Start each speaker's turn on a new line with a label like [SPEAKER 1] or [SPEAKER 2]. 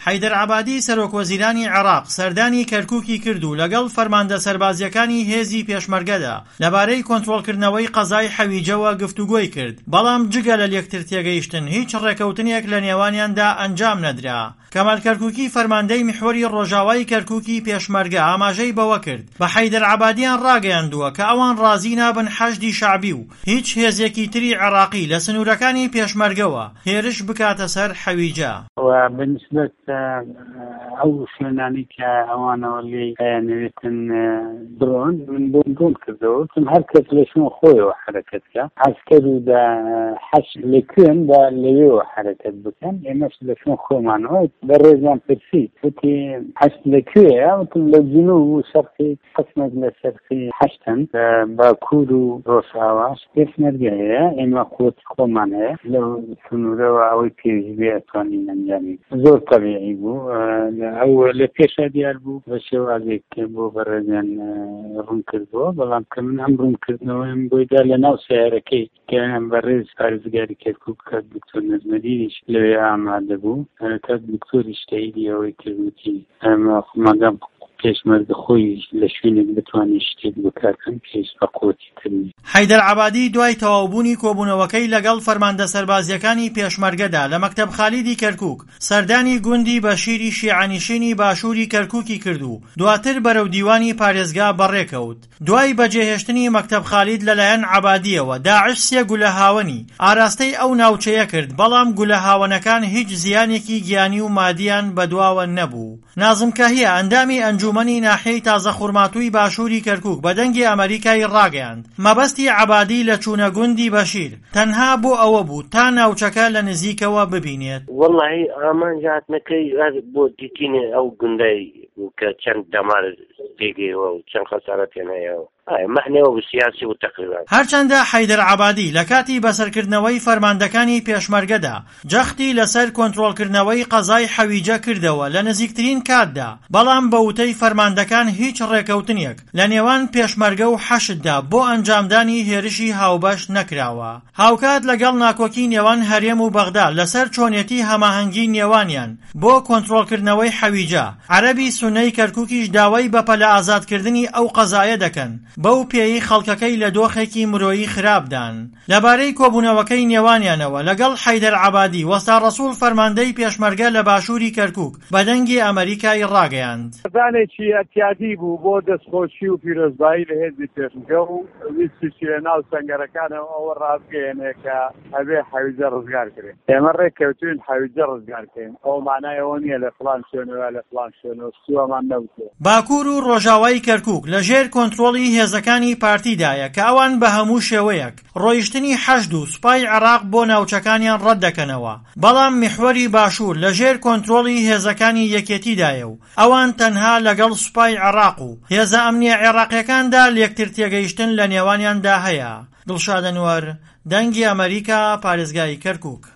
[SPEAKER 1] حەیدەر عەبادی سەرۆکوەزیرانی عێراق سەردانی کەرکووکی کرد و لەگەڵ فەرماندە سەربازیەکانی هێزی پێشمەرگەدا لەبارەی کۆنتڕۆڵکردنەوەی قەزای حەویجەوە گفتوگۆی کرد، بەڵام جگە لە لێکتر تێگەیشتن هیچ ڕێکەوتنێک لە نێوانیاندا ئەنجام نەدرا. کەمال کەرکووکی فەرماندەی میحوەری ڕۆژاوای کەرکووکی پێشمەرگە ئاماژەی بەوە کرد بە حەیدەر عەبادیان ڕاگەیاندووە کە ئەوان ڕازی نابن حەشدی شەعبی و هیچ هێزێکی تری عێراقی لە سنوورەکانی پێشمەرگەوە هێرش بکاتە سەر حەویجە.
[SPEAKER 2] بنسبة ئەو شوێنانی کە ئەوانەوە لێ نوێتن درۆن من بۆم کردەوە چون هەر کەس لە شوێن خۆیەوە حرەکەتکە عەسکەر و حەش لەکوێن با لەوێەوە حرەکەت بکەن ئێمەش لە شوێن خۆمانەوە بە ڕێزیان پرسی وتی حەش لەکوێیە وتم لە جنوب و شەرقی قسمێک لە شەرقی حەشتن باکوور و ڕۆژاواش پێشمەرگە هەیە ئێمە قووەتی خۆمان هەیە لەو سنوورەوە ئەوەی پێویست بێ ئەتوانین ئەنجامی زۆر طبیعی بوو ئەو لە پێشە دیار بوو بە شێوازێک بۆ بەڕێزیان ڕوون کردبووە بەڵام کە من ئەم ڕوونکردنەوەیم بۆیدا لە ناو سیارەکەی کە بەڕێز پارێزگاری کەرکووک کات دکتۆر نەزمەدینیش لەوێ ئامادە بوو کات دکتۆریش تاییدی ئەوەی کردوتی مادام پێشمەرگە خۆی لە شوێنێک بتوانێت شتێک بکاتن پێش بە قوتی کردنی.
[SPEAKER 1] حەیدەر عەبادی دوای تەواوبوونی کۆبوونەوەکەی لەگەڵ فەرماندە سەربازیەکانی پێشمەرگەدا لە مەکتەب خالیدی کەرکووک سەردانی گوندی بەشیری شیعەنشینی باشووری کەرکووکی کرد و دواتر بەرەو دیوانی پارێزگا بەڕێکەوت. دوای بەجێهێشتنی مەکتەب خالید لەلایەن عەبادیەوە داعش سێ گولە هاوەنی ئاراستەی ئەو ناوچەیە کرد، بەڵام گولە هاوەنەکان هیچ زیانێکی گیانی و مادیان بەدواوە نەبوو. نازم کاهیە ئەندامی ئەنجومەنی ناحیەی تازە خوڕماتووی باشووری کەرکووک بە دەنگی ئەمریکای ڕاگەیاند مەبەستی عەبادی لە چوونە گوندی بەشیر تەنها بۆ ئەوە بوو تا ناوچەکە لە نزیکەوە ببینێت.
[SPEAKER 3] وەڵڵاهی ئامان جاتنەکەی بۆ دیتینێ ئەو گوندەی کە چەند دەمار تێگەیەوە و چەند خەسارەت پێ هەیەەوە معنەوە و سیاسی و تقریبا.
[SPEAKER 1] هەرچەندە حەیدەر عەبادی لە کاتی بەسەرکردنەوەی فەرماندەکانی پێشمەرگەدا جەختی لەسەر کۆنتڕۆڵکردنەوەی قەزای حەویجە کردەوە لە نزیکترین کاتدا، بەڵام بە وتەی فەرماندەکان هیچ ڕێکەوتنێک لە نێوان پێشمەرگە و حەشددا بۆ ئەنجامدانی هێرشی هاوبەش نەکراوە. هاوکات لەگەڵ ناکۆکی نێوان هەرێم و بەغدا لەسەر چۆنیەتی هەماهەنگی نێوانیان بۆ کۆنتڕۆڵکردنەوەی حەویجە عەرەبی سوننەی کەرکووکیش داوای بەپەلە ئازادکردنی ئەو قەزایە دەکەن، بەو پێی خەڵکەکەی لە دۆخێکی مرۆیی خراپدان. لەبارەی کۆبوونەوەکەی نێوانیانەوە لەگەڵ حەیدەر عەبادی وەستا ڕەسوول فەرماندەی پێشمەرگە لە باشووری کەرکووک بە دەنگی ئەمریکای ڕاگەیاند.
[SPEAKER 4] سەردانێکی ئەتیادی بوو بۆ دەستخۆشی و پیرۆزبایی لە هێزی پێشمەرگە و ویستیشی لە ناو سەنگەرەکانەوە ئەوە ڕاستگەیەنێ کە ئەبێ حەویجە ڕزگار کرێن. ئێمە ڕێککەوتوین حەویجە ڕزگارکەین، ئەو مانایەوە نییە لە فڵان شوێنەوە لە فڵان شوێنەوە سووەمان نەوتێ.
[SPEAKER 1] باکوور و ڕۆژاوای کەرکووک لەژێر کۆنتڕۆڵی هێزەکانی پارتیدایە کە ئەوان بە هەموو شێوەیەک ڕۆیشتنی حەشد و سوپای عێراق بۆ ناوچەکانیان ڕەت دەکەنەوە، بەڵام میحوەری باشوور لەژێر کۆنتڕۆڵی هێزەکانی یەکێتیدایە و ئەوان تەنها لەگەڵ سوپای عێراق و هێزە ئەمنیە عێراقیەکاندا لێکتر تێگەیشتن لە نێوانیاندا هەیە. دڵشاد ئەنوەر، دەنگی ئەمریکا، پارێزگای کەرکووک.